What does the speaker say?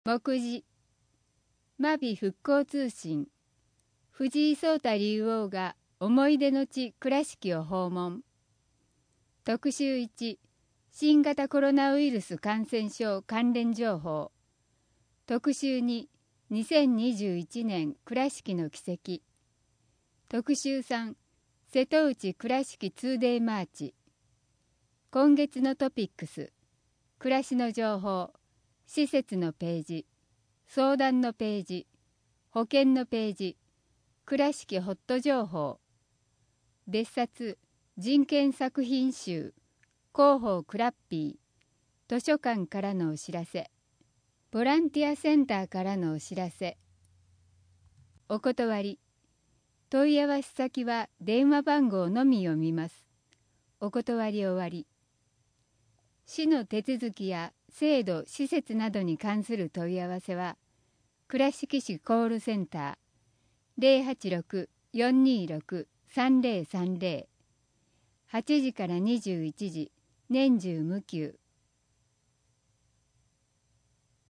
目次、真備復興通信、藤井聡太竜王が思い出の地倉敷を訪問。特集1、新型コロナウイルス感染症関連情報。特集2、2021年倉敷の奇跡。特集3、瀬戸内倉敷 2day マーチ。今月のトピックス、暮らしの情報、施設のページ、相談のページ、保険のページ、倉敷ホット情報、別冊、人権作品集、広報クラッピー、図書館からのお知らせ、ボランティアセンターからのお知らせ。お断り。問い合わせ先は電話番号のみ読みます。お断り終わり。市の手続きや制度・施設などに関する問い合わせは、倉敷市コールセンター 086-426-3030 8時から21時、年中無休。